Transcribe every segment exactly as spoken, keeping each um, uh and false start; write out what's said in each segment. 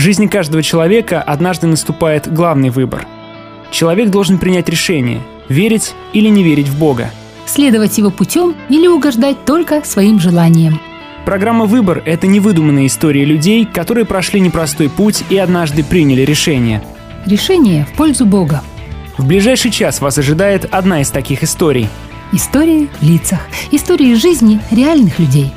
жизни каждого человека однажды наступает главный выбор. Человек должен принять решение – верить или не верить в Бога. Следовать его путем или угождать только своим желаниям. Программа «Выбор» — это невыдуманные истории людей, которые прошли непростой путь и однажды приняли решение. Решение в пользу Бога. В ближайший час вас ожидает одна из таких историй. Истории в лицах. Истории жизни реальных людей.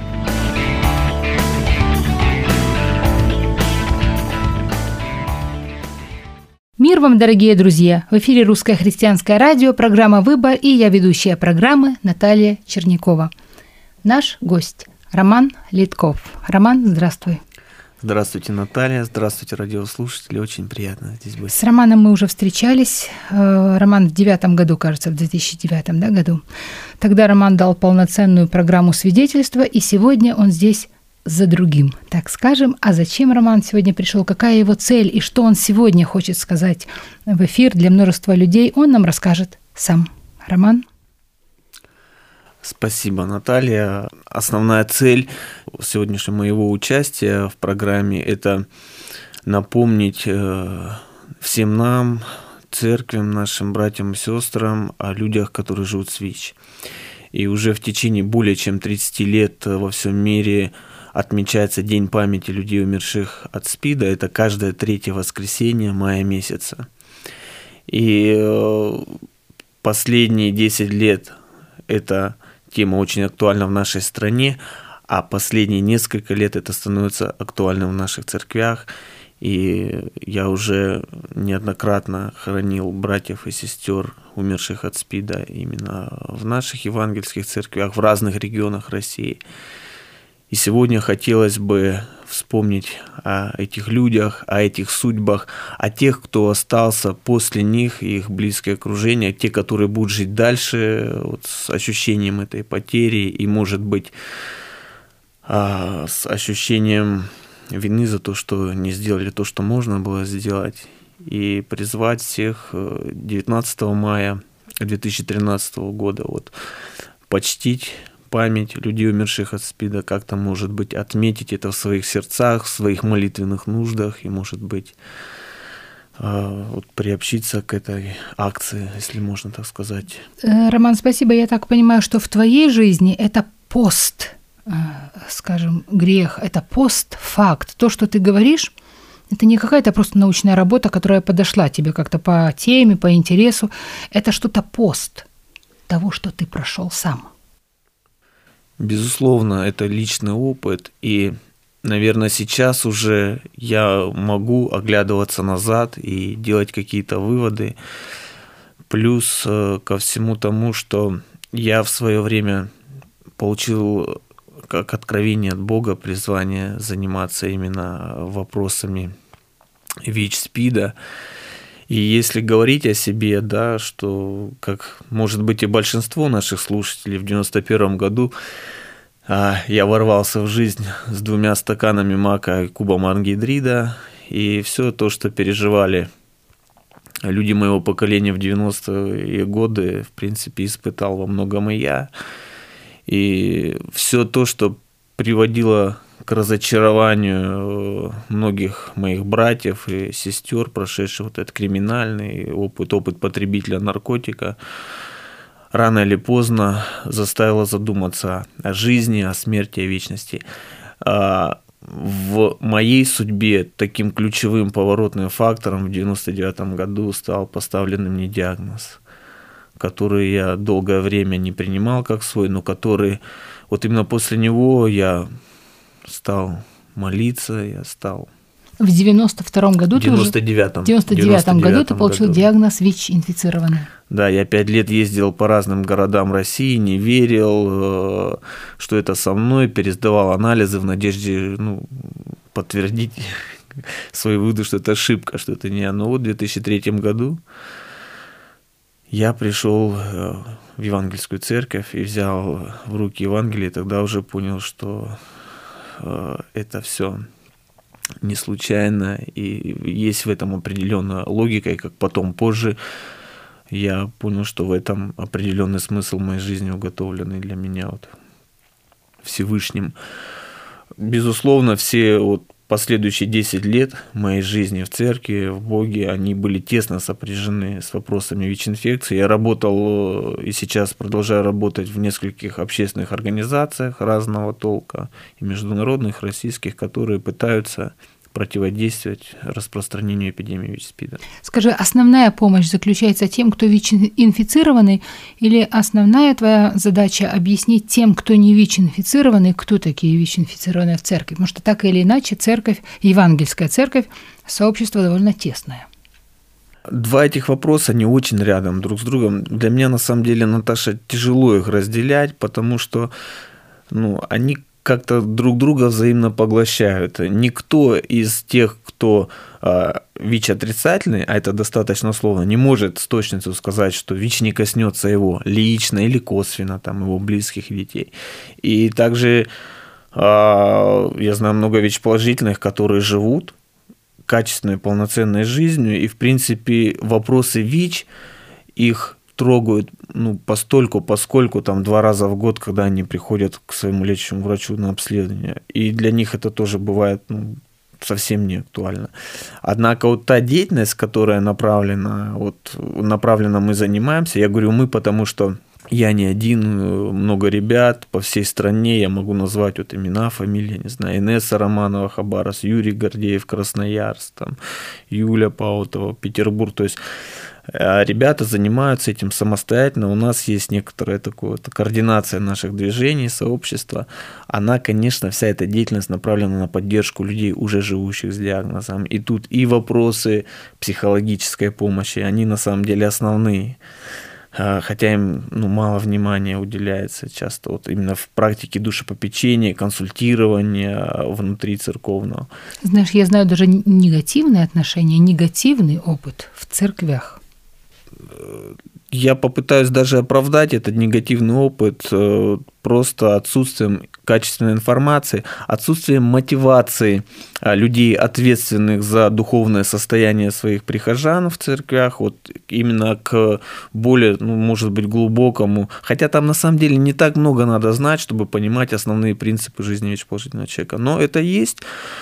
Мир вам, дорогие друзья! В эфире Русское христианское радио, программа «Выбор», и я ведущая программы Наталья Чернякова. Наш гость Роман Литков. Роман, здравствуй. Здравствуйте, Наталья. Здравствуйте, радиослушатели. Очень приятно здесь быть. С Романом мы уже встречались. Роман в девятом году, кажется, в две тысячи девятом да, году. Тогда Роман дал полноценную программу свидетельства, и сегодня он здесь за другим, так скажем. А зачем Роман сегодня пришел, какая его цель и что он сегодня хочет сказать в эфир для множества людей, он нам расскажет сам. Роман? Спасибо, Наталья. Основная цель сегодняшнего моего участия в программе – это напомнить всем нам, церквям, нашим братьям и сестрам о людях, которые живут с ВИЧ. И уже в течение более чем тридцати лет во всем мире отмечается День памяти людей, умерших от СПИДа. Это каждое третье воскресенье мая месяца. И последние десять лет эта тема очень актуальна в нашей стране, а последние несколько лет это становится актуальным в наших церквях. И я уже неоднократно хоронил братьев и сестер, умерших от СПИДа, именно в наших евангельских церквях, в разных регионах России. И сегодня хотелось бы вспомнить о этих людях, о этих судьбах, о тех, кто остался после них, их близкое окружение, те, которые будут жить дальше вот, с ощущением этой потери и, может быть, с ощущением вины за то, что не сделали то, что можно было сделать, и призвать всех девятнадцатого мая две тысячи тринадцатого года вот, почтить память людей, умерших от СПИДа, как-то, может быть, отметить это в своих сердцах, в своих молитвенных нуждах и, может быть, вот, приобщиться к этой акции, если можно так сказать. Роман, спасибо. Я так понимаю, что в твоей жизни это пост, скажем, грех, это постфакт. То, что ты говоришь, это не какая-то просто научная работа, которая подошла тебе как-то по теме, по интересу. Это что-то пост того, что ты прошел сам. Безусловно, это личный опыт, и, наверное, сейчас уже я могу оглядываться назад и делать какие-то выводы. Плюс ко всему тому, что я в свое время получил как откровение от Бога призвание заниматься именно вопросами ВИЧ-СПИДа. И если говорить о себе, да, что, как может быть и большинство наших слушателей, в девяносто первом году я ворвался в жизнь с двумя стаканами мака и кубом ангидрида, и все то, что переживали люди моего поколения в девяностые годы, в принципе, испытал во многом и я. И все то, что приводило к разочарованию многих моих братьев и сестер, прошедших вот этот криминальный опыт, опыт потребителя наркотика, рано или поздно заставило задуматься о жизни, о смерти, о вечности. В моей судьбе таким ключевым поворотным фактором в девяносто девятом году стал поставленный мне диагноз, который я долгое время не принимал как свой, но который вот именно после него я стал молиться, я стал... В девяносто втором году в девяносто девятом. В девяносто девятом году ты получил году. диагноз ВИЧ-инфицированный. Да, я пять лет ездил по разным городам России, не верил, что это со мной, пересдавал анализы в надежде ну, подтвердить свои выводы, что это ошибка, что это не я. Но вот в две тысячи третьем году я пришел в евангельскую церковь и взял в руки Евангелие, и тогда уже понял, что это все не случайно, и есть в этом определенная логика, и как потом позже я понял, что в этом определенный смысл моей жизни, уготовленный для меня вот Всевышним. Безусловно, все вот последующие десять лет моей жизни в церкви, в Боге, они были тесно сопряжены с вопросами ВИЧ-инфекции. Я работал и сейчас продолжаю работать в нескольких общественных организациях разного толка, и международных, российских, которые пытаются противодействовать распространению эпидемии ВИЧ-СПИДа. Скажи, основная помощь заключается тем, кто ВИЧ-инфицированный, или основная твоя задача объяснить тем, кто не ВИЧ-инфицированный, кто такие ВИЧ-инфицированные в церкви? Потому что так или иначе церковь, евангельская церковь, сообщество довольно тесное. Два этих вопроса, они очень рядом друг с другом. Для меня, на самом деле, Наташа, тяжело их разделять, потому что ну, они как-то друг друга взаимно поглощают. Никто из тех, кто э, ВИЧ-отрицательный, а это достаточно условно, не может с точностью сказать, что ВИЧ не коснется его лично или косвенно, там, его близких и детей. И также э, я знаю много ВИЧ-положительных, которые живут качественной, полноценной жизнью, и, в принципе, вопросы ВИЧ их трогают ну, постольку, поскольку там два раза в год, когда они приходят к своему лечащему врачу на обследование. И для них это тоже бывает ну, совсем не актуально. Однако вот та деятельность, которая направлена, вот, направлена мы занимаемся, я говорю мы, потому что я не один, много ребят по всей стране, я могу назвать вот имена, фамилии, не знаю, Инесса Романова, Хабаровск, Юрий Гордеев, Красноярск, там, Юля Паутова, Петербург, то есть ребята занимаются этим самостоятельно, у нас есть некоторая такая вот координация наших движений, сообщества, она, конечно, вся эта деятельность направлена на поддержку людей, уже живущих с диагнозом, и тут и вопросы психологической помощи, они на самом деле основные. Хотя им ну, мало внимания уделяется часто вот именно в практике душепопечения, консультирования внутри церковного. Знаешь, я знаю даже негативные отношения, негативный опыт в церквях. Я попытаюсь даже оправдать этот негативный опыт просто отсутствием качественной информации, отсутствием мотивации людей, ответственных за духовное состояние своих прихожан в церквях, вот именно к более, ну, может быть, глубокому, хотя там на самом деле не так много надо знать, чтобы понимать основные принципы жизни ВИЧ-положительного человека, но это есть.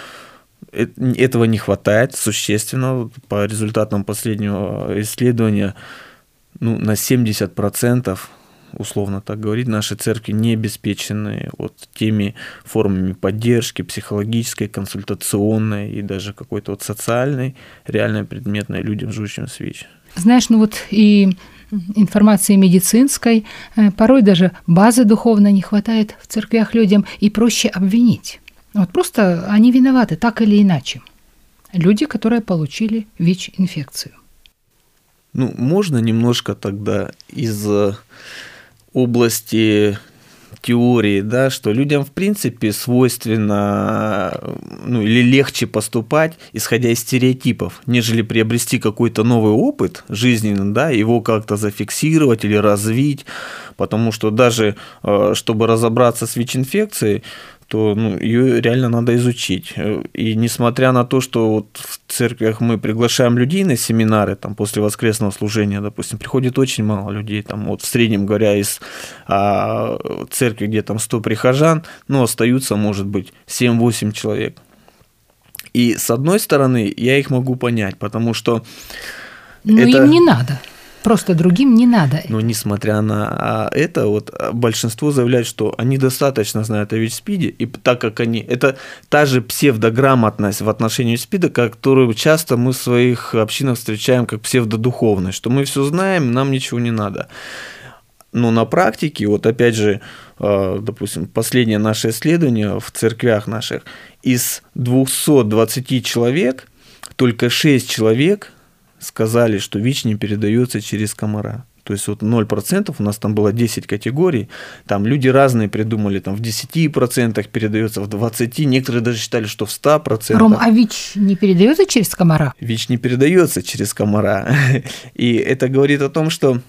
Этого не хватает существенно. По результатам последнего исследования ну, на семьдесят процентов, условно так говорить, наши церкви не обеспечены вот теми формами поддержки, психологической, консультационной и даже какой-то вот социальной, реально предметной людям, живущим с ВИЧ. Знаешь, ну вот и информации медицинской, порой даже базы духовной не хватает в церквях людям, и проще обвинить. Вот просто они виноваты, так или иначе. Люди, которые получили ВИЧ-инфекцию. Ну, можно немножко тогда из области теории, да, что людям, в принципе, свойственно, ну, или легче поступать, исходя из стереотипов, нежели приобрести какой-то новый опыт жизненный, да, его как-то зафиксировать или развить, потому что даже, чтобы разобраться с ВИЧ-инфекцией, то ну, ее реально надо изучить. И несмотря на то, что вот в церквях мы приглашаем людей на семинары, там, после воскресного служения, допустим, приходит очень мало людей, там, вот в среднем говоря, из а, церкви, где там сто прихожан, ну, остаются, может быть, семь-восемь человек. И с одной стороны, я их могу понять, потому что Но это... им не надо. Просто другим не надо. Но несмотря на это, вот большинство заявляет, что они достаточно знают о ВИЧ-СПИДе, и так как они... Это та же псевдограмотность в отношении ВИЧ-СПИДа, которую часто мы в своих общинах встречаем как псевдодуховность, что мы все знаем, нам ничего не надо. Но на практике, вот опять же, допустим, последнее наше исследование в церквях наших, из двухсот двадцати человек только шесть человек сказали, что ВИЧ не передается через комара. То есть вот ноль процентов, у нас там было десять категорий, там люди разные придумали, там в десяти процентах передается, в двадцати процентах, некоторые даже считали, что в ста процентах. Ром, а ВИЧ не передается через комара? ВИЧ не передается через комара. И это говорит о том, что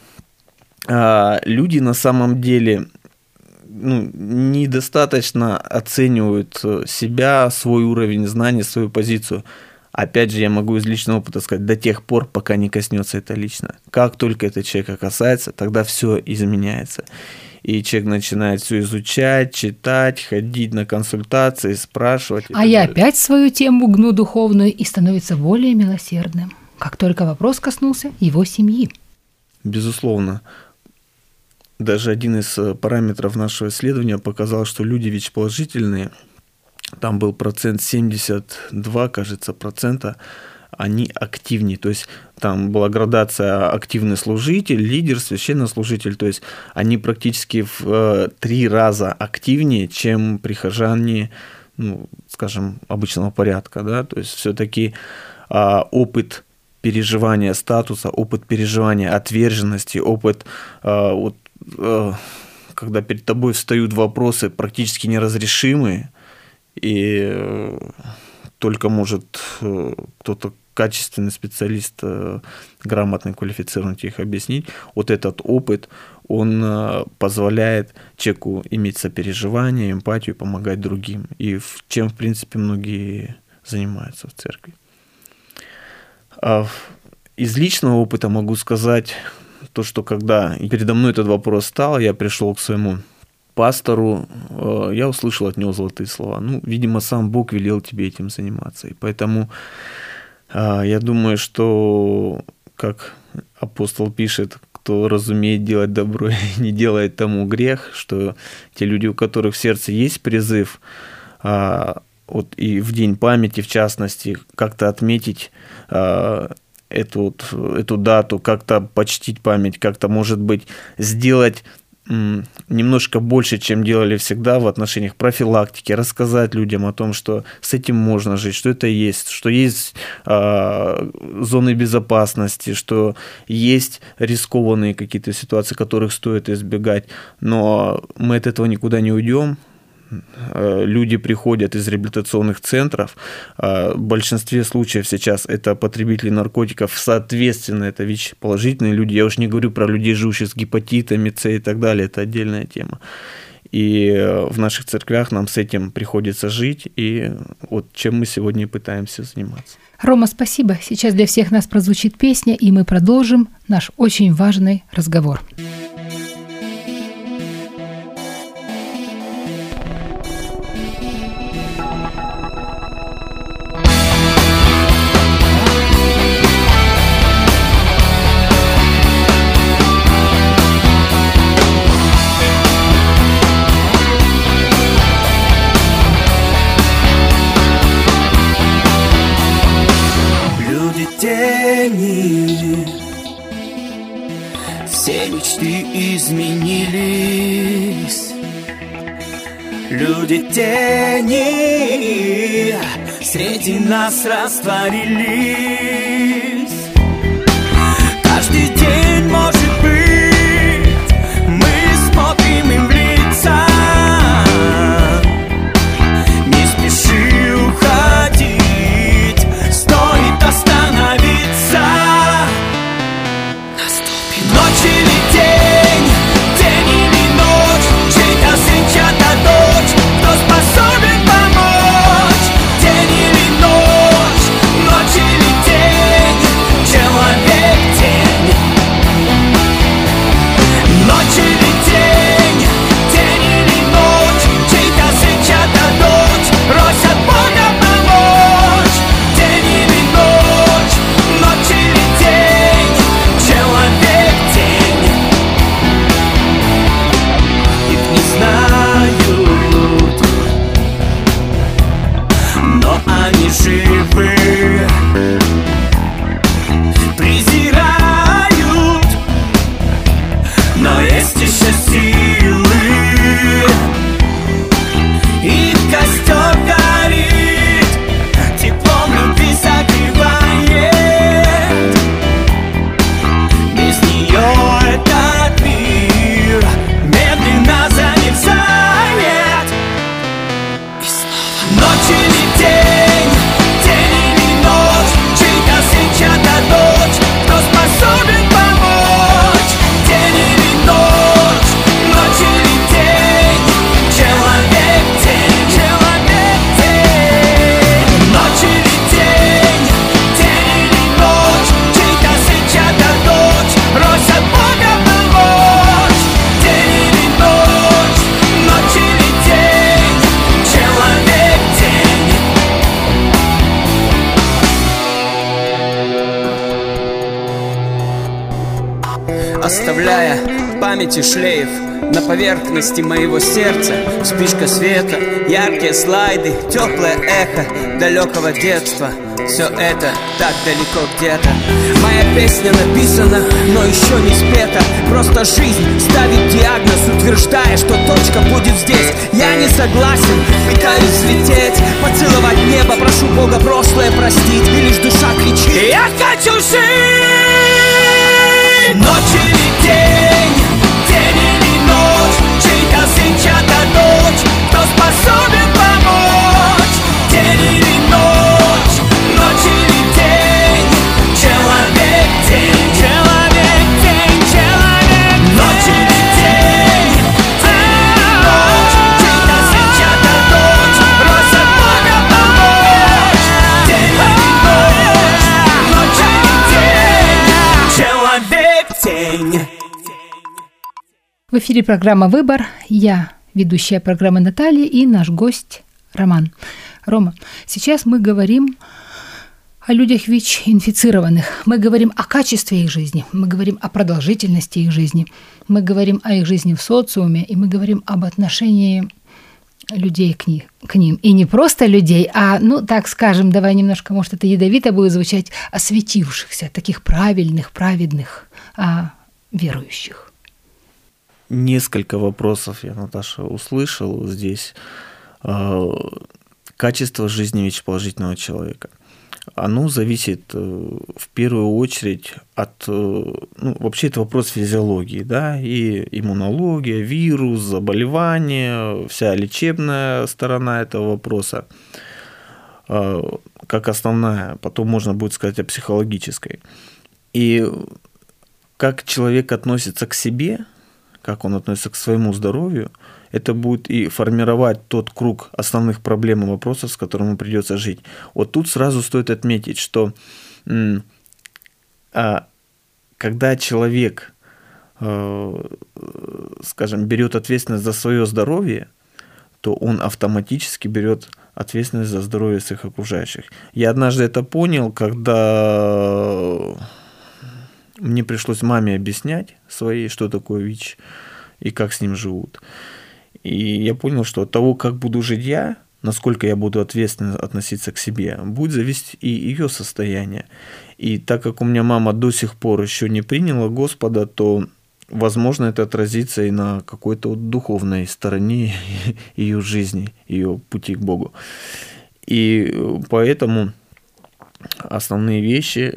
а, люди на самом деле ну, недостаточно оценивают себя, свой уровень знаний, свою позицию. Опять же, я могу из личного опыта сказать, до тех пор, пока не коснется это лично. Как только это человека касается, тогда все изменяется. и человек начинает все изучать, читать, ходить на консультации, спрашивать. А я опять свою тему гну духовную и становится более милосердным, как только вопрос коснулся его семьи. Безусловно. Даже один из параметров нашего исследования показал, что люди ВИЧ-положительные, там был процент семьдесят два, кажется, процента, они активнее. То есть там была градация активный служитель, лидер, священнослужитель. То есть они практически в э, три раза активнее, чем прихожане, ну, скажем, обычного порядка. Да? То есть все-таки э, опыт переживания статуса, опыт переживания отверженности, опыт э, вот, э, когда перед тобой встают вопросы практически неразрешимые, и э, только может э, кто-то качественный специалист, э, грамотный, квалифицированный их объяснить. Вот этот опыт, он э, позволяет человеку иметь сопереживание, эмпатию, помогать другим. И в, чем, в принципе, многие занимаются в церкви. А из личного опыта могу сказать то, что когда передо мной этот вопрос стал, я пришел к своему пастору, я услышал от него золотые слова. Ну, видимо, сам Бог велел тебе этим заниматься. И поэтому я думаю, что, как апостол пишет, кто разумеет делать добро и не делает тому грех, что те люди, у которых в сердце есть призыв, вот и в день памяти, в частности, как-то отметить эту, эту дату, как-то почтить память, как-то, может быть, сделать немножко больше, чем делали всегда в отношениях профилактики, рассказать людям о том, что с этим можно жить, что это есть, что есть э, зоны безопасности, что есть рискованные какие-то ситуации, которых стоит избегать, но мы от этого никуда не уйдем. Люди приходят из реабилитационных центров, в большинстве случаев сейчас это потребители наркотиков, соответственно, это ВИЧ-положительные люди, я уж не говорю про людей, живущих с гепатитами, С и так далее, это отдельная тема. И в наших церквях нам с этим приходится жить, и вот чем мы сегодня пытаемся заниматься. Рома, спасибо. Сейчас для всех нас прозвучит песня, и мы продолжим наш очень важный разговор. Все мечты изменились. Люди тени среди нас растворились. Каждый день, может быть, мы смотрим им в лица. Не спеши уходить, стоит остановиться. Ночь или день, день или ночь, чей-то сын, чья-то дочь, кто способен помочь? День или ночь, ночь или день, человек день. Ночь или день, день или ночь, чей-то сын, чья-то дочь, просят Бога помочь. День или ночь, ночь или день, человек день. Их не знают, но они живы. Презирают, но есть еще силы. Их костер горит, теплом любви согревает. Без нее этот мир медленно замерзает. И снова ночь или день, день или оставляя в памяти шлейф на поверхности моего сердца. Вспышка света, яркие слайды, теплое эхо далекого детства. Все это так далеко где-то. Моя песня написана, но еще не спета. Просто жизнь ставит диагноз, утверждая, что точка будет здесь. Я не согласен, пытаюсь взлететь, поцеловать небо, прошу Бога прошлое простить. И лишь душа кричит: я хочу жить! Ночь или день, день или ночь, чей-то сын, чья-то дочь, кто способен помочь? День или ночь, ночь или день, человек день, человек день, человек день. Ночь или день, день или ночь, чей-то сын, чья-то дочь, просят Бога помочь. День или ночь, ночь или день, человек день. В эфире программа «Выбор». Я, ведущая программы Наталья, и наш гость Роман. Рома, сейчас мы говорим о людях ВИЧ-инфицированных. Мы говорим о качестве их жизни, мы говорим о продолжительности их жизни, мы говорим о их жизни в социуме, и мы говорим об отношении людей к, них, к ним. И не просто людей, а, ну, так скажем, давай немножко, может, это ядовито будет звучать, осветившихся, таких правильных, праведных, а, верующих. Несколько вопросов я, Наташа, услышал здесь. Качество жизни ВИЧ-положительного человека. Оно зависит в первую очередь от... Ну, вообще это вопрос физиологии, да, и иммунология, вирус, заболевание, вся лечебная сторона этого вопроса, как основная. Потом можно будет сказать о психологической. И как человек относится к себе, как он относится к своему здоровью, это будет и формировать тот круг основных проблем и вопросов, с которыми ему придется жить. Вот тут сразу стоит отметить, что когда человек, скажем, берет ответственность за свое здоровье, то он автоматически берет ответственность за здоровье своих окружающих. Я однажды это понял, когда мне пришлось маме объяснять своей, что такое ВИЧ и как с ним живут. И я понял, что от того, как буду жить я, насколько я буду ответственно относиться к себе, будет зависеть и ее состояние. И так как у меня мама до сих пор еще не приняла Господа, то, возможно, это отразится и на какой-то вот духовной стороне ее жизни, ее пути к Богу. И поэтому основные вещи,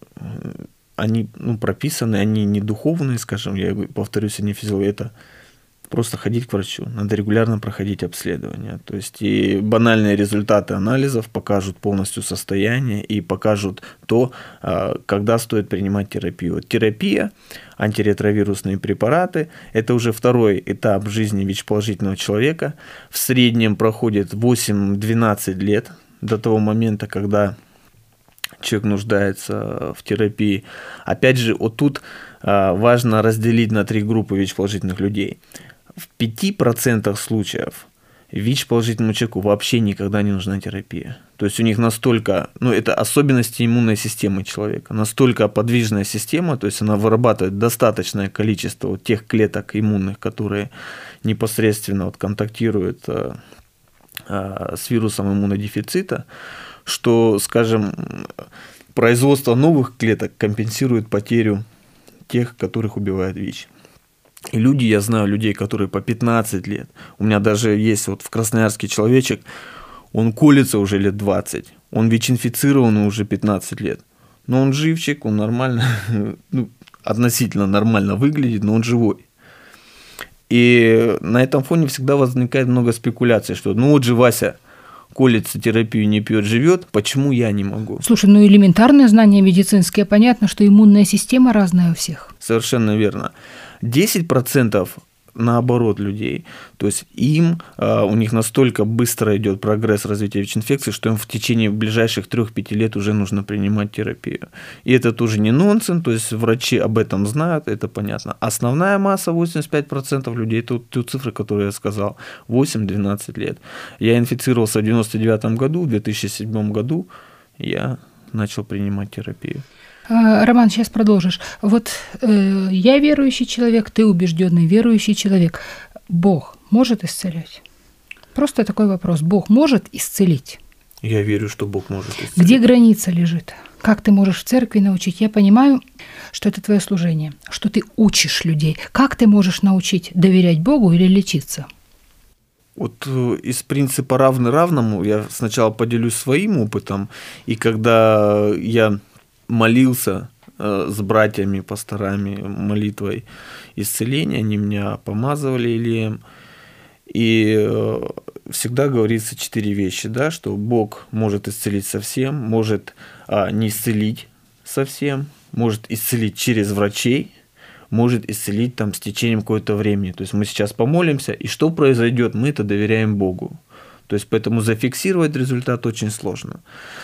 они, ну, прописаны, они не духовные, скажем, я повторюсь, они физиологические, это просто ходить к врачу, надо регулярно проходить обследование. То есть и банальные результаты анализов покажут полностью состояние и покажут то, когда стоит принимать терапию. Терапия, антиретровирусные препараты – это уже второй этап жизни ВИЧ-положительного человека. В среднем проходит восемь-двенадцать лет до того момента, когда человек нуждается в терапии. Опять же, вот тут важно разделить на три группы ВИЧ-положительных людей. В пяти процентах случаев ВИЧ-положительному человеку вообще никогда не нужна терапия. То есть у них настолько, ну это особенности иммунной системы человека, настолько подвижная система, то есть она вырабатывает достаточное количество вот тех клеток иммунных, которые непосредственно вот контактируют а, а, с вирусом иммунодефицита, что, скажем, производство новых клеток компенсирует потерю тех, которых убивает ВИЧ. И люди, я знаю людей, которые по пятнадцать лет, у меня даже есть вот в Красноярске человечек, он колется уже лет двадцать, он ВИЧ-инфицированный уже пятнадцать лет, но он живчик, он нормально, ну, относительно нормально выглядит, но он живой. И на этом фоне всегда возникает много спекуляций, что ну вот же Вася колется, терапию не пьет, живет, почему я не могу? Слушай, ну элементарные знания медицинские, понятно, что иммунная система разная у всех. Совершенно верно. десять процентов наоборот людей, то есть им, у них настолько быстро идет прогресс развития ВИЧ-инфекции, что им в течение ближайших трёх-пяти лет уже нужно принимать терапию. И это тоже не нонсенс, то есть врачи об этом знают, это понятно. Основная масса, восемьдесят пять процентов людей, это вот те цифры, которые я сказал, восемь-двенадцать лет. Я инфицировался в девяносто девятом году, в две тысячи седьмом году я начал принимать терапию. Роман, сейчас продолжишь. Вот э, я верующий человек, ты убежденный верующий человек. Бог может исцелять? Просто такой вопрос. Бог может исцелить? Я верю, что Бог может исцелить. Где граница лежит? Как ты можешь в церкви научить? Я понимаю, что это твое служение, что ты учишь людей. Как ты можешь научить доверять Богу или лечиться? Вот из принципа равный равному я сначала поделюсь своим опытом, и когда я молился э, с братьями, пасторами молитвой исцеления, они меня помазывали Илием, и э, всегда говорится четыре вещи, да, что Бог может исцелить совсем, может а, не исцелить совсем, может исцелить через врачей, может исцелить там с течением какого-то времени. То есть мы сейчас помолимся, и что произойдет, мы это доверяем Богу. То есть поэтому зафиксировать результат очень сложно.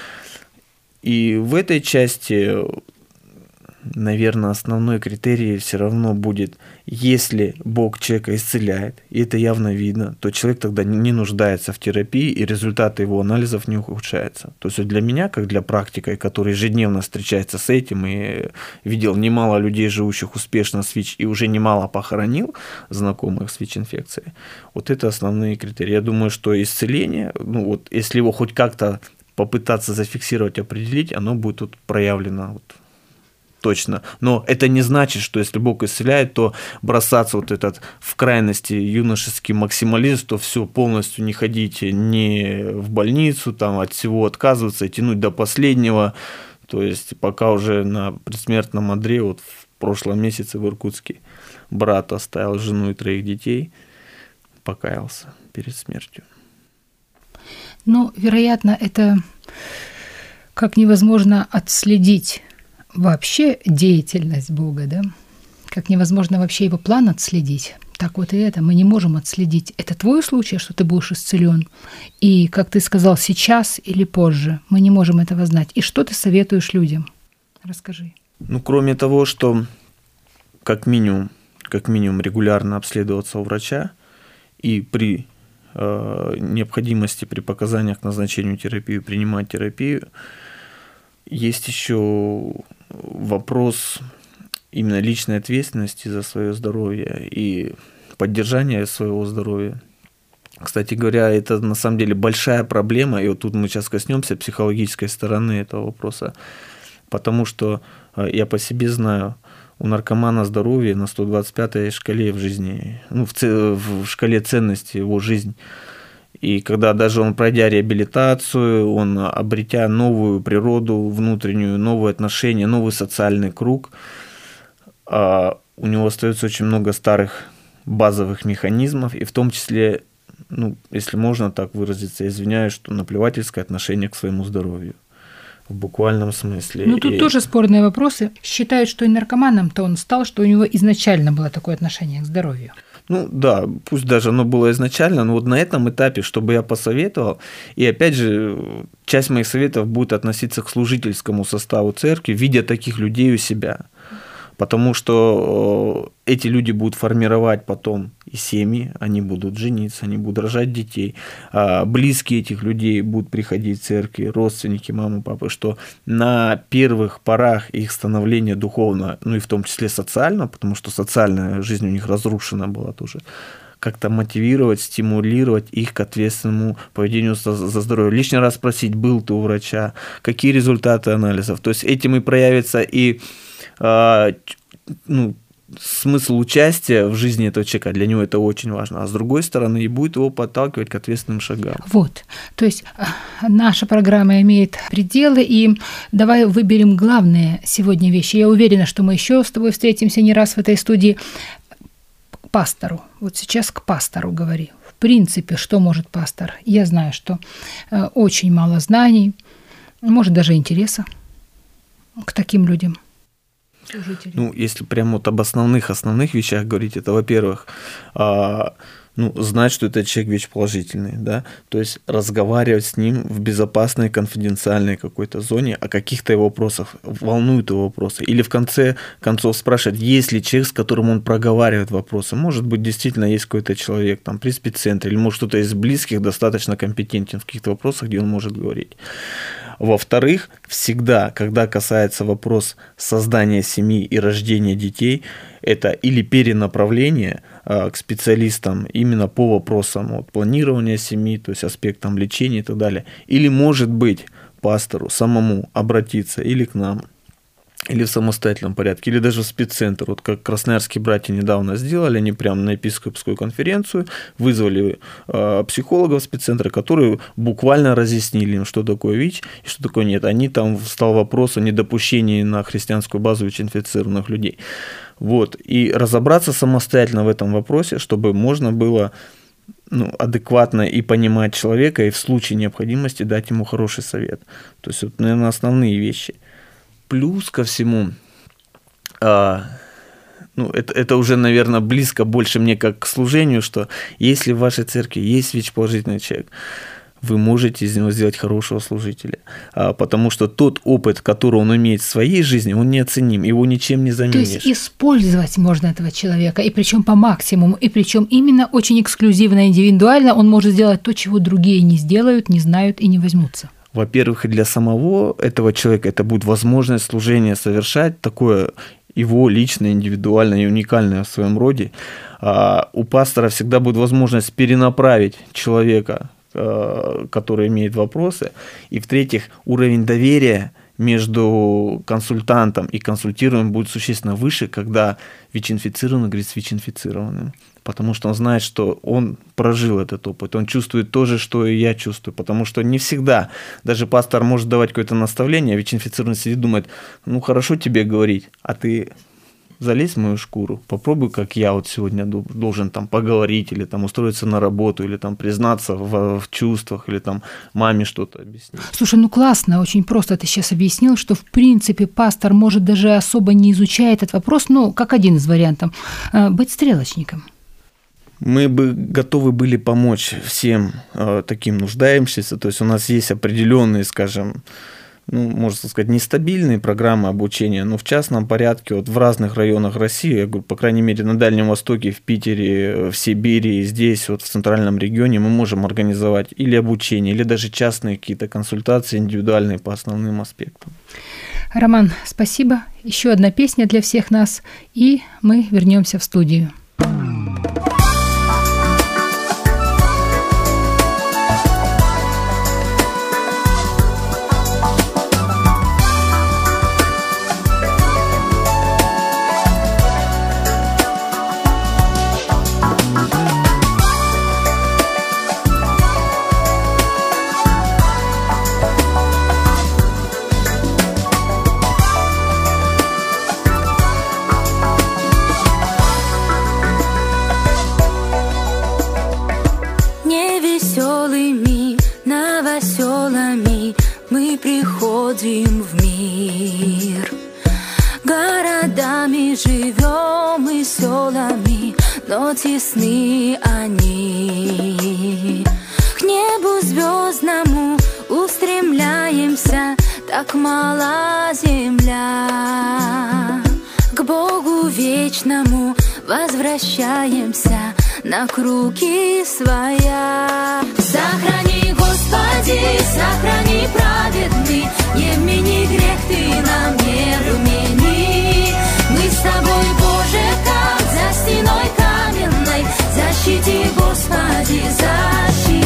И в этой части, наверное, основной критерий все равно будет, если Бог человека исцеляет, и это явно видно, то человек тогда не нуждается в терапии, и результаты его анализов не ухудшаются. То есть для меня, как для практика, который ежедневно встречается с этим, и видел немало людей, живущих успешно с ВИЧ, и уже немало похоронил знакомых с ВИЧ-инфекцией, вот это основные критерии. Я думаю, что исцеление, ну вот если его хоть как-то попытаться зафиксировать, определить, оно будет тут проявлено вот точно. Но это не значит, что если Бог исцеляет, то бросаться вот этот в крайности юношеский максимализм, то все, полностью не ходить ни в больницу, там от всего отказываться и тянуть до последнего. То есть пока уже на предсмертном одре, вот в прошлом месяце в Иркутске брат оставил жену и троих детей, покаялся перед смертью. Ну, вероятно, это как невозможно отследить вообще деятельность Бога, да? Как невозможно вообще его план отследить. Так вот и это мы не можем отследить. Это твой случай, что ты будешь исцелен. И, как ты сказал, сейчас или позже. Мы не можем этого знать. И что ты советуешь людям? Расскажи. Ну, кроме того, что как минимум, как минимум регулярно обследоваться у врача и при э, необходимости, при показаниях к назначению терапии принимать терапию, есть еще вопрос именно личной ответственности за свое здоровье и поддержания своего здоровья. Кстати говоря, это на самом деле большая проблема, и вот тут мы сейчас коснемся психологической стороны этого вопроса, потому что я по себе знаю, у наркомана здоровье на сто двадцать пятой шкале в жизни, ну, в, в шкале ценности его жизнь. И когда даже он, пройдя реабилитацию, он, обретя новую природу внутреннюю, новые отношения, новый социальный круг, у него остается очень много старых базовых механизмов, и в том числе, ну, если можно так выразиться, извиняюсь, что наплевательское отношение к своему здоровью. В буквальном смысле. Ну, тут и... тоже спорные вопросы. Считают, что и наркоманом-то он стал, что у него изначально было такое отношение к здоровью. Ну да, пусть даже оно было изначально, но вот на этом этапе, чтобы я посоветовал, и опять же, часть моих советов будет относиться к служительскому составу церкви, видя таких людей у себя. Потому что эти люди будут формировать потом и семьи, они будут жениться, они будут рожать детей. Близкие этих людей будут приходить в церкви, родственники, мамы, папы, что на первых порах их становления духовно, ну и в том числе социально, потому что социальная жизнь у них разрушена была тоже, как-то мотивировать, стимулировать их к ответственному поведению за, за здоровье. Лишний раз спросить, был ты у врача, какие результаты анализов. То есть этим и проявится и ну, смысл участия в жизни этого человека, для него это очень важно, а с другой стороны и будет его подталкивать к ответственным шагам. Вот, то есть наша программа имеет пределы, и давай выберем главные сегодня вещи. Я уверена, что мы еще с тобой встретимся не раз в этой студии. К пастору, вот сейчас к пастору говори. В принципе, что может пастор? Я знаю, что очень мало знаний, может даже интереса к таким людям. Служители. Ну, если прямо вот об основных основных вещах говорить, это, во-первых, а, ну, знать, что этот человек ВИЧ-положительный, да, то есть разговаривать с ним в безопасной, конфиденциальной какой-то зоне о каких-то его вопросах, волнуют его вопросы, или в конце концов спрашивать, есть ли человек, с которым он проговаривает вопросы, может быть, действительно есть какой-то человек там при спеццентре, или может кто-то из близких достаточно компетентен в каких-то вопросах, где он может говорить. Во-вторых, всегда, когда касается вопрос создания семьи и рождения детей, это или перенаправление а, к специалистам именно по вопросам вот, планирования семьи, то есть аспектам лечения и так далее, или, может быть, пастору самому обратиться или к нам, или в самостоятельном порядке, или даже в спеццентр. Вот как красноярские братья недавно сделали, они прямо на епископскую конференцию вызвали э, психологов спеццентра, которые буквально разъяснили им, что такое ВИЧ и что такое нет. Они там встал вопрос о недопущении на христианскую базу ВИЧ-инфицированных людей. Вот. И разобраться самостоятельно в этом вопросе, чтобы можно было ну, адекватно и понимать человека, и в случае необходимости дать ему хороший совет. То есть, вот, наверное, основные вещи. Плюс ко всему, а, ну, это, это уже, наверное, близко больше мне как к служению, что если в вашей церкви есть ВИЧ-положительный человек, вы можете из него сделать хорошего служителя. А, потому что тот опыт, который он имеет в своей жизни, он неоценим, его ничем не заменишь. То есть использовать можно этого человека, и причем по максимуму, и причем именно очень эксклюзивно, индивидуально он может сделать то, чего другие не сделают, не знают и не возьмутся. Во-первых, и для самого этого человека это будет возможность служения совершать, такое его личное, индивидуальное и уникальное в своем роде. А у пастора всегда будет возможность перенаправить человека, который имеет вопросы. И в-третьих, уровень доверия между консультантом и консультируемым будет существенно выше, когда ВИЧ-инфицированный говорит с ВИЧ-инфицированным. Потому что он знает, что он прожил этот опыт, он чувствует то же, что и я чувствую. Потому что не всегда, даже пастор может давать какое-то наставление, а ВИЧ-инфицированный сидит и думает, ну хорошо тебе говорить, а ты залезь в мою шкуру, попробуй, как я вот сегодня должен там поговорить, или там устроиться на работу, или там признаться в, в чувствах, или там маме что-то объяснить. Слушай, ну классно, очень просто ты сейчас объяснил, что в принципе пастор может даже особо не изучая этот вопрос, ну, как один из вариантов, быть стрелочником. Мы бы готовы были помочь всем э, таким нуждающимся, то есть у нас есть определенные, скажем, ну, можно сказать, нестабильные программы обучения, но в частном порядке вот в разных районах России, я говорю, по крайней мере, на Дальнем Востоке, в Питере, в Сибири, здесь, вот в центральном регионе мы можем организовать или обучение, или даже частные какие-то консультации индивидуальные по основным аспектам. Роман, спасибо. Еще одна песня для всех нас, и мы вернемся в студию. Приходим в мир, городами живем и селами, но тесны они. К небу звездному устремляемся, так мала земля. К Богу вечному возвращаемся на круги своя. Сохрани, Господи, сохрани, праведный, не вмени грех ты нам, не вмени. Мы с тобой, Боже, как за стеной каменной, защити, Господи, защити.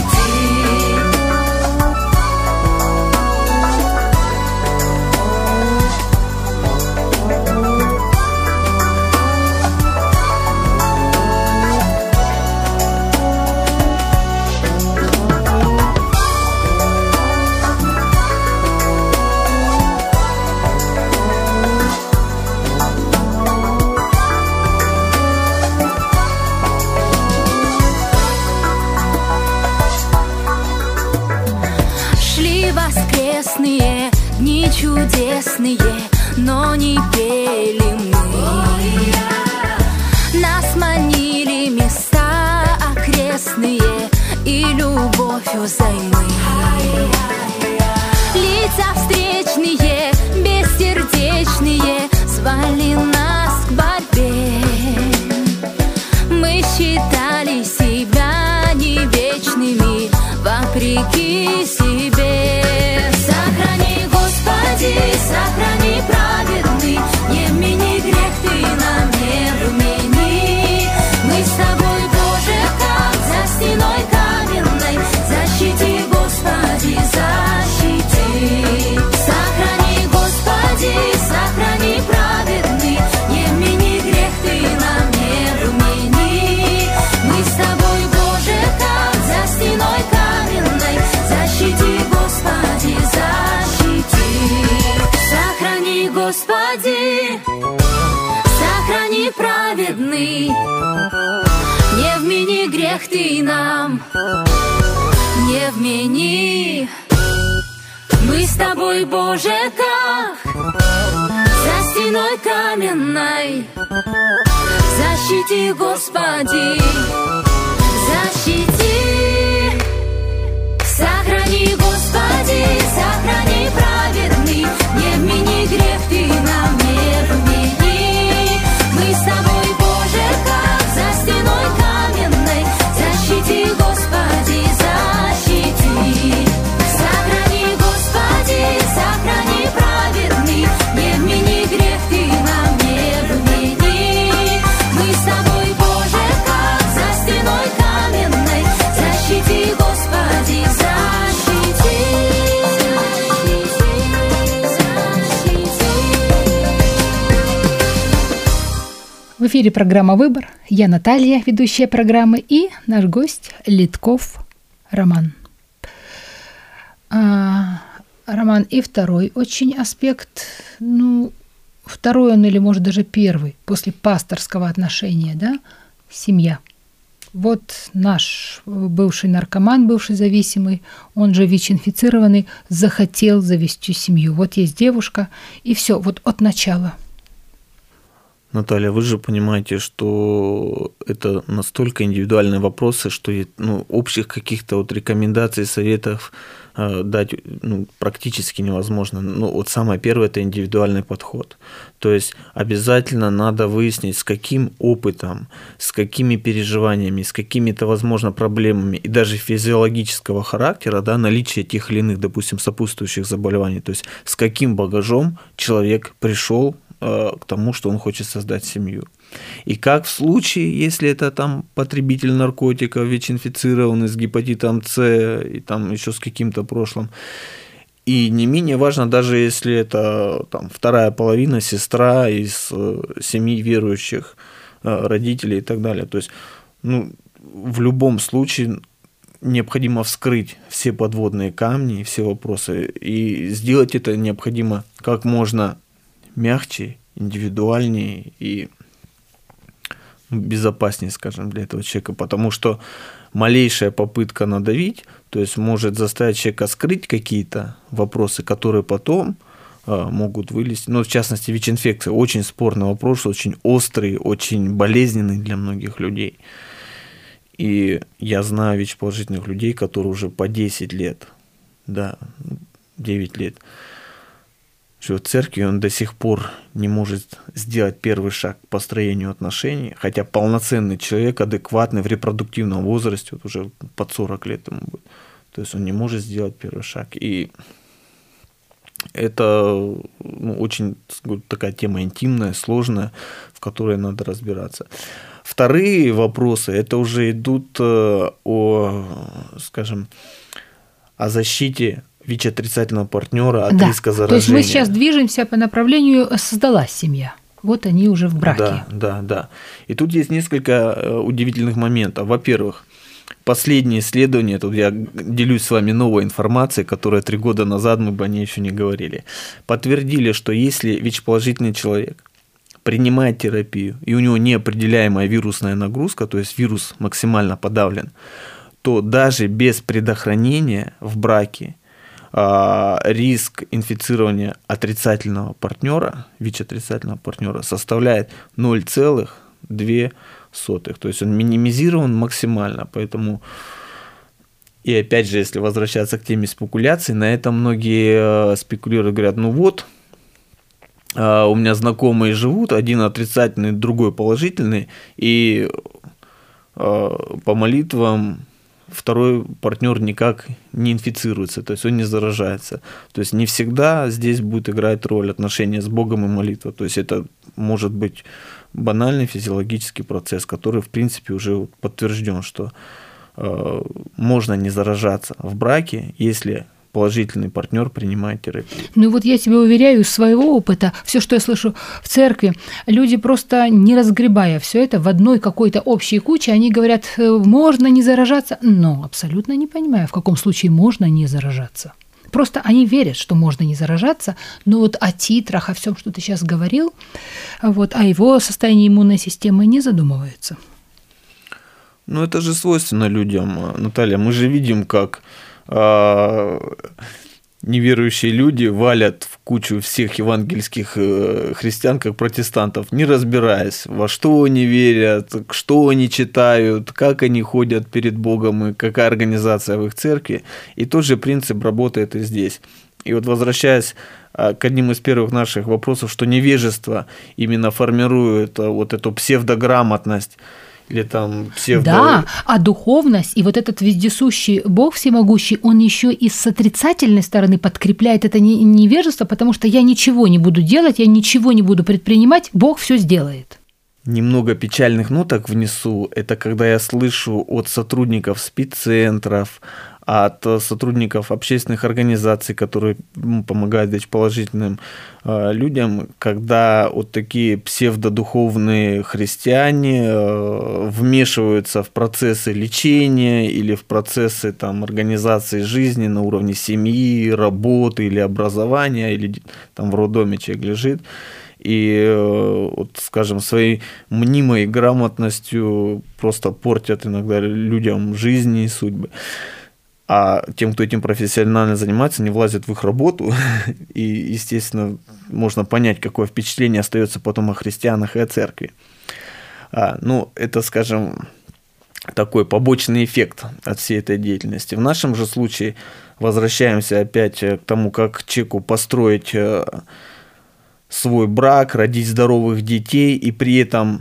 Дни чудесные, но не пели мы. Нас манили места окрестные и любовью взаймы. Лица встречные, бессердечные звали нас к борьбе. Мы считали себя не вечными, вопреки себе. Сохрани, Господи, сохрани, праведный, не вмени грех Ты нам, не вмени. Мы с Тобой, Боже, как за стеной каменной. Защити, Господи, защити. Сохрани, Господи, сохрани, праведный, не вмени грех Ты нам, не вмени. Мы с Тобой, Боже, как за стеной каменной. Защити, Господи, защити. Сохрани, Господи, сохрани, праведный, не вмени грех Ты нам, не вмени. Мы с Тобой, Боже, как за стеной каменной. Защити, Господи, защити. В эфире программа «Выбор». Я Наталья, ведущая программы, и наш гость Литков Роман. А, Роман, и второй очень аспект, ну, второй он или, может, даже первый, после пасторского отношения, да, семья. Вот наш бывший наркоман, бывший зависимый, он же ВИЧ-инфицированный, захотел завести семью. Вот есть девушка, и все, вот от начала. Наталья, вы же понимаете, что это настолько индивидуальные вопросы, что ну, общих каких-то вот рекомендаций, советов э, дать ну, практически невозможно. Ну, вот самое первое – это индивидуальный подход. То есть обязательно надо выяснить, с каким опытом, с какими переживаниями, с какими-то, возможно, проблемами и даже физиологического характера, да, наличие тех или иных, допустим, сопутствующих заболеваний, то есть с каким багажом человек пришел к тому, что он хочет создать семью. И как в случае, если это там потребитель наркотиков, ВИЧ-инфицированный с гепатитом С и там еще с каким-то прошлым. И не менее важно, даже если это там, вторая половина, сестра из семьи верующих родителей и так далее. То есть, ну, в любом случае необходимо вскрыть все подводные камни, все вопросы, и сделать это необходимо как можно мягче, индивидуальнее и безопаснее, скажем, для этого человека, потому что малейшая попытка надавить, то есть может заставить человека скрыть какие-то вопросы, которые потом а, могут вылезти. Ну, в частности, ВИЧ-инфекция очень спорный вопрос, очень острый, очень болезненный для многих людей. И я знаю ВИЧ-положительных людей, которые уже по десять лет, да, девять лет, в церкви, он до сих пор не может сделать первый шаг к построению отношений, хотя полноценный человек, адекватный, в репродуктивном возрасте, вот уже под сорок лет ему будет, то есть он не может сделать первый шаг. И это ну, очень такая тема интимная, сложная, в которой надо разбираться. Вторые вопросы, это уже идут о, скажем, о защите ВИЧ-отрицательного партнера от да. риска заражения. То есть мы сейчас движемся по направлению «создалась семья». Вот они уже в браке. Да, да, да. И тут есть несколько удивительных моментов. Во-первых, последние исследования, тут я делюсь с вами новой информацией, которая три года назад мы бы о ней еще не говорили, подтвердили, что если ВИЧ-положительный человек принимает терапию, и у него неопределяемая вирусная нагрузка, то есть вирус максимально подавлен, то даже без предохранения в браке риск инфицирования отрицательного партнера, ВИЧ-отрицательного партнера составляет ноль целых две сотых. То есть он минимизирован максимально. Поэтому, и опять же, если возвращаться к теме спекуляций, на этом многие спекулируют, говорят, ну вот, у меня знакомые живут, один отрицательный, другой положительный, и по молитвам второй партнер никак не инфицируется, то есть он не заражается. То есть не всегда здесь будет играть роль отношения с Богом и молитва. То есть это может быть банальный физиологический процесс, который в принципе уже подтвержден, что э, можно не заражаться в браке, если положительный партнер принимает терапию. Ну вот я тебе уверяю, из своего опыта, все, что я слышу в церкви, люди просто не разгребая все это в одной какой-то общей куче, они говорят, можно не заражаться, но абсолютно не понимаю, в каком случае можно не заражаться. Просто они верят, что можно не заражаться, но вот о титрах, о всем, что ты сейчас говорил, вот, о его состоянии иммунной системы не задумываются. Ну, это же свойственно людям, Наталья. Мы же видим, как э, неверующие люди валят в кучу всех евангельских э, христиан, как протестантов, не разбираясь, во что они верят, что они читают, как они ходят перед Богом и какая организация в их церкви. И тот же принцип работает и здесь. И вот возвращаясь к одним из первых наших вопросов, что невежество именно формирует вот эту псевдограмотность, или там псевдо... Да, а духовность и вот этот вездесущий Бог всемогущий, он еще и с отрицательной стороны подкрепляет это невежество, потому что я ничего не буду делать, я ничего не буду предпринимать, Бог все сделает. Немного печальных ноток внесу. Это когда я слышу от сотрудников спеццентров, от сотрудников общественных организаций, которые помогают ВИЧ-положительным людям, когда вот такие псевдодуховные христиане вмешиваются в процессы лечения или в процессы там, организации жизни на уровне семьи, работы или образования, или там в роддоме человек лежит, и, вот, скажем, своей мнимой грамотностью просто портят иногда людям жизни и судьбы. А тем, кто этим профессионально занимается, не влазят в их работу. И, естественно, можно понять, какое впечатление остается потом о христианах и о церкви. А, ну, это, скажем, такой побочный эффект от всей этой деятельности. В нашем же случае возвращаемся опять к тому, как человеку построить свой брак, родить здоровых детей и при этом,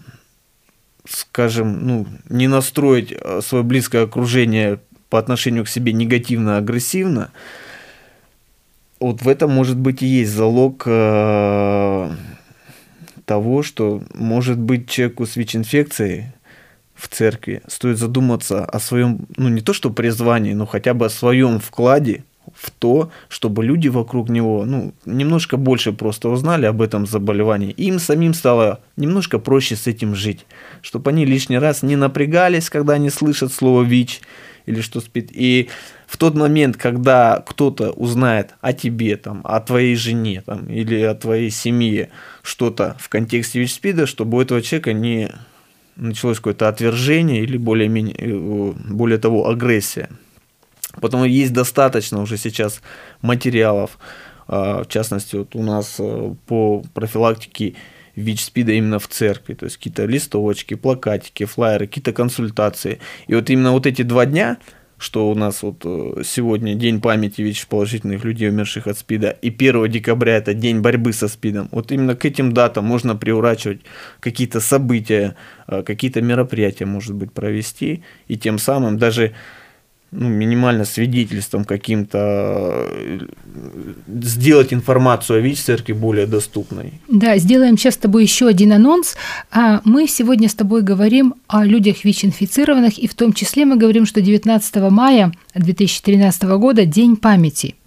скажем, ну, не настроить свое близкое окружение по отношению к себе негативно-агрессивно. Вот в этом, может быть, и есть залог э, того, что, может быть, человеку с ВИЧ-инфекцией в церкви стоит задуматься о своем, ну, не то что призвании, но хотя бы о своем вкладе в то, чтобы люди вокруг него, ну, немножко больше просто узнали об этом заболевании, и им самим стало немножко проще с этим жить, чтобы они лишний раз не напрягались, когда они слышат слово ВИЧ или что спит. И в тот момент, когда кто-то узнает о тебе, там, о твоей жене там, или о твоей семье что-то в контексте ВИЧ-СПИДа, чтобы у этого человека не началось какое-то отвержение или более-менее, более того, агрессия. Потому есть достаточно уже сейчас материалов, в частности, вот у нас по профилактике ВИЧ-СПИДа именно в церкви, то есть какие-то листовочки, плакатики, флаеры, какие-то консультации. И вот именно вот эти два дня, что у нас вот сегодня день памяти ВИЧ-положительных людей, умерших от СПИДа, и первого декабря это день борьбы со СПИДом, вот именно к этим датам можно приурачивать какие-то события, какие-то мероприятия, может быть, провести, и тем самым даже ну, минимально свидетельством каким-то сделать информацию о ВИЧ-церкви более доступной. Да, сделаем сейчас с тобой еще один анонс. Мы сегодня с тобой говорим о людях ВИЧ-инфицированных, и в том числе мы говорим, что девятнадцатого мая две тысячи тринадцатого года День памяти.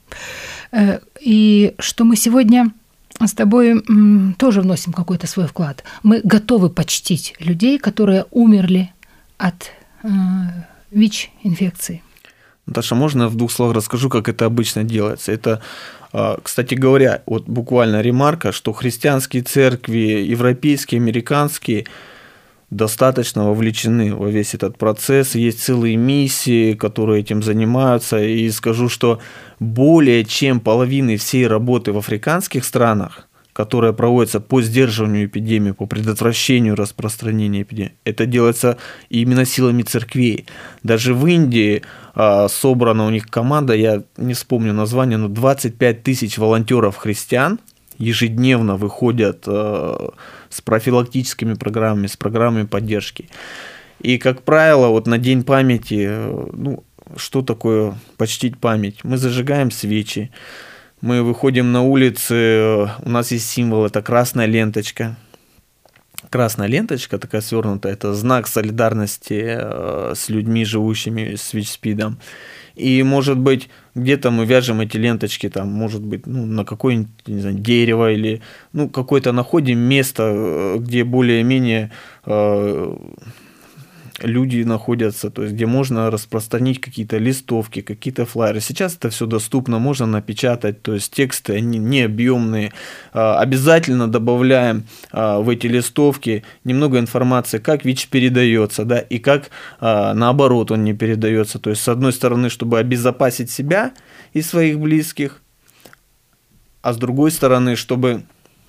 И что мы сегодня с тобой тоже вносим какой-то свой вклад. Мы готовы почтить людей, которые умерли от ВИЧ-инфекции. Наташа, можно я в двух словах расскажу, как это обычно делается? Это, кстати говоря, вот буквально ремарка, что христианские церкви, европейские, американские, достаточно вовлечены во весь этот процесс. Есть целые миссии, которые этим занимаются. И скажу, что более чем половины всей работы в африканских странах, которая проводится по сдерживанию эпидемии, по предотвращению распространения эпидемии, это делается именно силами церквей. Даже в Индии а, собрана у них команда, я не вспомню название, но двадцать пять тысяч волонтеров-христиан ежедневно выходят а, с профилактическими программами, с программами поддержки. И, как правило, вот на День памяти, ну, что такое почтить память? Мы зажигаем свечи, мы выходим на улицы, у нас есть символ, это красная ленточка. Красная ленточка, такая свернутая, это знак солидарности с людьми, живущими с ВИЧ-СПИДом. И, может быть, где-то мы вяжем эти ленточки, там, может быть, ну, на какое-нибудь, не знаю, дерево или ну, какое-то находим место, где более-менее э, люди находятся, то есть где можно распространить какие-то листовки, какие-то флайеры. Сейчас это все доступно, можно напечатать, то есть тексты, они не объемные. Обязательно добавляем в эти листовки немного информации, как ВИЧ передается, да, и как наоборот он не передается. То есть, с одной стороны, чтобы обезопасить себя и своих близких, а с другой стороны, чтобы,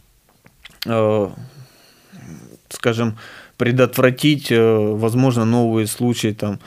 скажем, предотвратить, возможно, новые случаи там,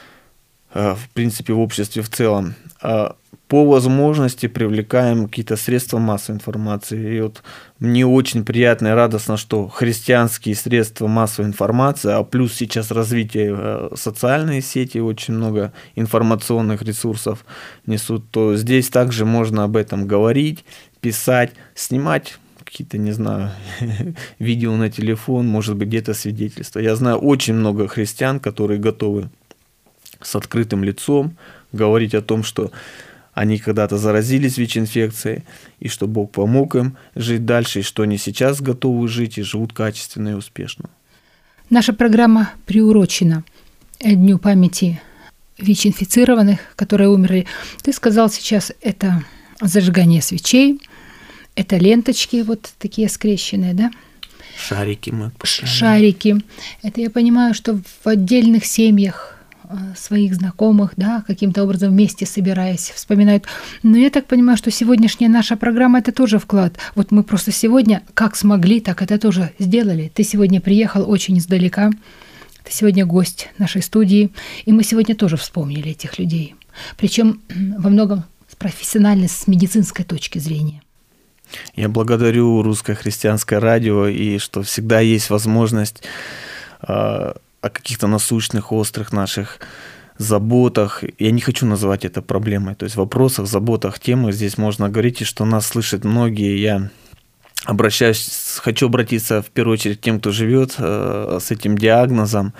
в принципе, в обществе в целом. По возможности привлекаем какие-то средства массовой информации. И вот мне очень приятно и радостно, что христианские средства массовой информации, а плюс сейчас развитие социальной сети, очень много информационных ресурсов несут, то здесь также можно об этом говорить, писать, снимать какие-то, не знаю, видео на телефон, может быть, где-то свидетельства. Я знаю очень много христиан, которые готовы с открытым лицом говорить о том, что они когда-то заразились ВИЧ-инфекцией, и что Бог помог им жить дальше, и что они сейчас готовы жить и живут качественно и успешно. Наша программа приурочена Дню памяти ВИЧ-инфицированных, которые умерли. Ты сказал сейчас, это зажигание свечей, это ленточки вот такие скрещенные, да? Шарики мы поставили. Шарики. Это я понимаю, что в отдельных семьях своих знакомых, да, каким-то образом вместе собираясь, вспоминают. Но я так понимаю, что сегодняшняя наша программа – это тоже вклад. Вот мы просто сегодня, как смогли, так это тоже сделали. Ты сегодня приехал очень издалека, ты сегодня гость нашей студии, и мы сегодня тоже вспомнили этих людей. Причем во многом с профессиональной, с медицинской точки зрения. Я благодарю Русское христианское радио, и что всегда есть возможность э, о каких-то насущных, острых наших заботах. Я не хочу называть это проблемой. То есть вопросах, заботах, темах здесь можно говорить, и что нас слышат многие. Я обращаюсь, хочу обратиться в первую очередь к тем, кто живет э, с этим диагнозом,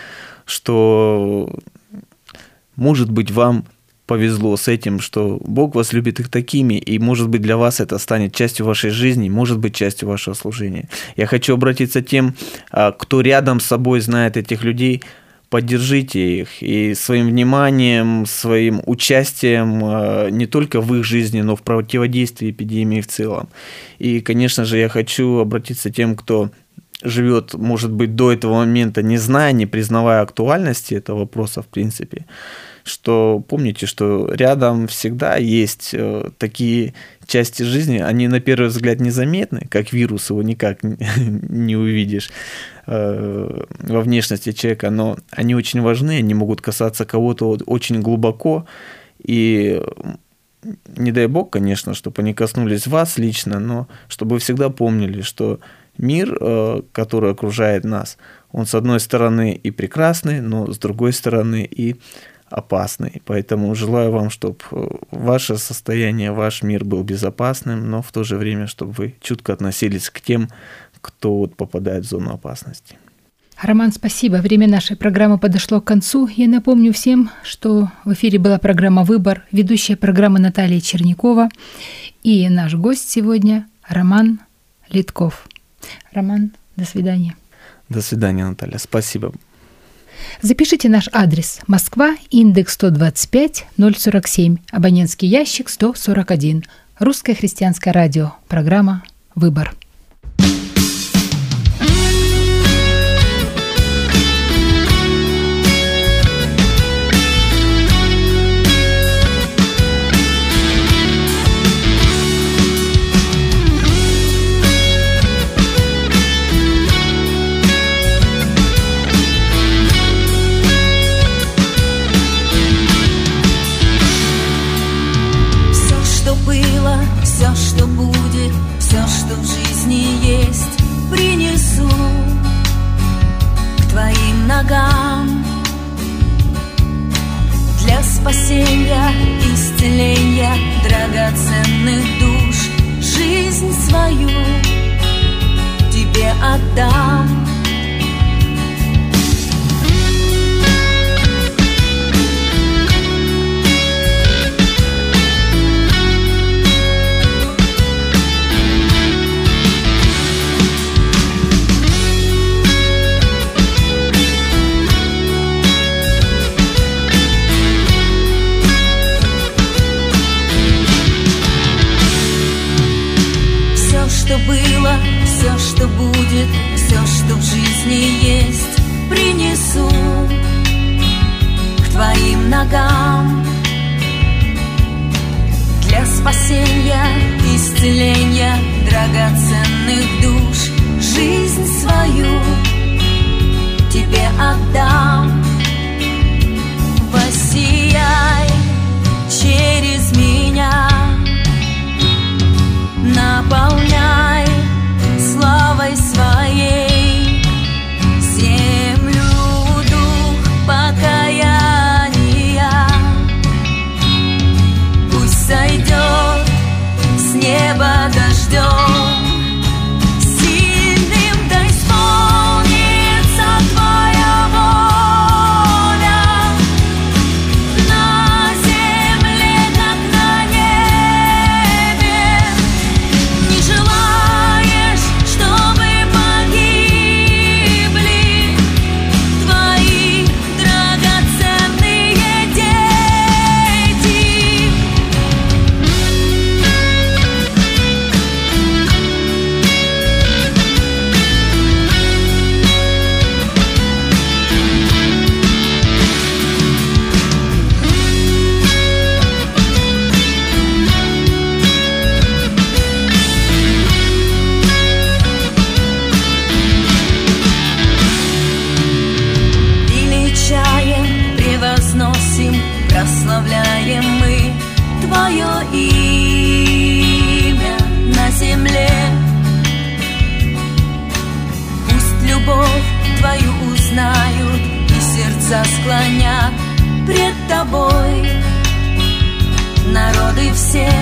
что, может быть, вам повезло с этим, что Бог вас любит их такими, и, может быть, для вас это станет частью вашей жизни, может быть, частью вашего служения. Я хочу обратиться к тем, кто рядом с собой знает этих людей, поддержите их и своим вниманием, своим участием не только в их жизни, но в противодействии эпидемии в целом. И, конечно же, я хочу обратиться к тем, кто живет, может быть, до этого момента, не зная, не признавая актуальности этого вопроса, в принципе, что помните, что рядом всегда есть такие части жизни, они на первый взгляд незаметны, как вирус, его никак не увидишь во внешности человека, но они очень важны, они могут касаться кого-то очень глубоко, и не дай Бог, конечно, чтобы они коснулись вас лично, но чтобы вы всегда помнили, что мир, который окружает нас, он с одной стороны и прекрасный, но с другой стороны и опасный. Поэтому желаю вам, чтобы ваше состояние, ваш мир был безопасным, но в то же время, чтобы вы чутко относились к тем, кто вот попадает в зону опасности. Роман, спасибо. Время нашей программы подошло к концу. Я напомню всем, что в эфире была программа «Выбор», ведущая программы Наталья Чернякова, и наш гость сегодня Роман Литков. Роман, до свидания. До свидания, Наталья. Спасибо. Запишите наш адрес: Москва, индекс сто двадцать пять ноль сорок семь, абонентский ящик сто сорок один. Русское христианское радио. Программа «Выбор». Все, что будет, все, что в жизни есть, принесу к твоим ногам для спасения, исцеления драгоценных душ. Жизнь свою тебе отдам. было, все, что будет, все, что в жизни есть, принесу к твоим ногам. Для спасения, исцеления драгоценных душ жизнь свою тебе отдам. Воссияй через меня, наполняй славой своей землю, дух покаяния. Пусть сойдет с неба дождем, сильным да исполнится твоя воля на земле, как на небе. Не желаешь, чтобы погибли твои драгоценные дети. Величаем, превозносим, прославляем мы твое имя на земле. Пусть любовь твою узнают и сердца склонят пред тобой народы все.